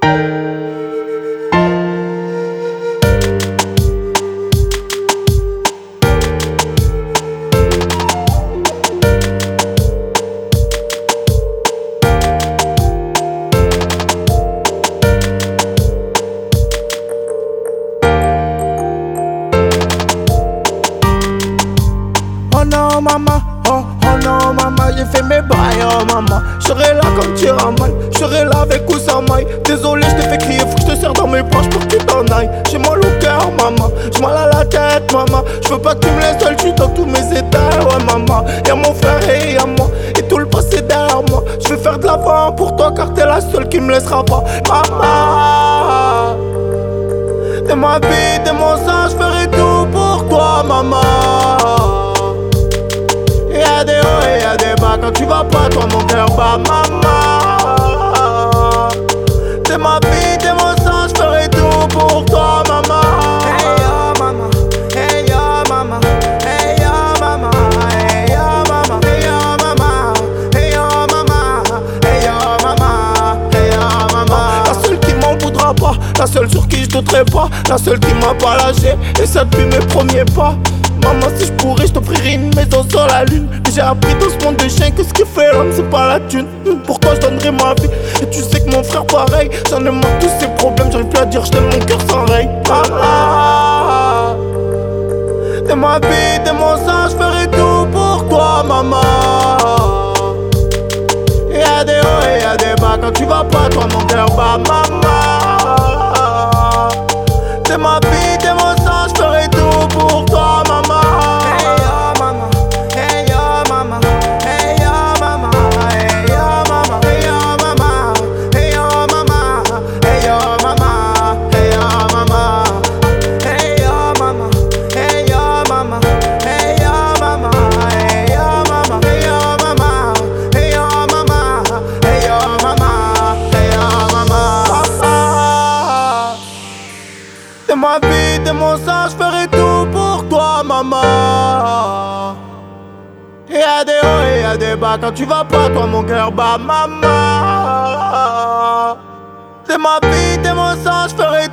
Oh non maman, oh non maman, j'ai fait mes bails, oh maman. J'serai là comme tu mal, j'serai là avec ou sans maille. Désolé, je t'ai fait crier, faut que je te serre dans mes poches pour que tu t'en ailles. J'ai mal au cœur, maman, j'ai mal à la tête, maman. J'veux pas que tu me laisses seul, j'suis dans tous mes états, ouais maman. Y'a mon frère et y'a moi, et tout le passé derrière moi. J'vais faire de l'avant pour toi car t'es la seule qui me laissera pas. Maman, t'es ma vie, t'es mon sang, j'ferai tout pour toi, maman. Y'a des hauts et y'a des bas, quand tu vas pas, toi mon cœur bat, maman. T'es ma vie, t'es mon sang, j'ferai tout pour toi, maman. Hey yo maman, hey yo maman, hey yo maman, hey yo maman, hey yo maman, hey yo maman, hey yo maman, hey yo maman. La seule qui m'en voudra pas, la seule sur qui je douterai pas, la seule qui m'a pas lâché, et ça depuis mes premiers pas. Maman, si je pourrais, je t'offrirais une maison sur la lune. Mais j'ai appris dans ce monde de chiens que ce qui fait l'homme, c'est pas la thune. Pour toi, je donnerais ma vie. Et tu sais que mon frère, pareil. J'en ai marre tous ces problèmes, j'arrive plus à dire, je donne mon cœur sans rail. T'es ma vie, t'es mon sang, je ferai tout pour toi, maman. Y'a des hauts et y'a des bas, quand tu vas pas, toi, mon cœur bat, maman. T'es ma vie, t'es mon sang, je ferai tout pour toi, maman. Hey yo maman, hey yo maman, hey yo maman, hey yo maman, hey yo maman, hey yo maman, hey yo maman, hey yo maman, hey yo maman, hey yo maman, hey yo maman, hey yo maman, hey yo maman, hey yo maman, hey yo maman, hey yo maman. T'es ma vie, t'es mon sang, j'ferai tout pour toi, maman. Y'a des hauts et y'a des bas, quand tu vas pas, toi mon cœur bat, maman. T'es ma vie, t'es mon sang, j'ferai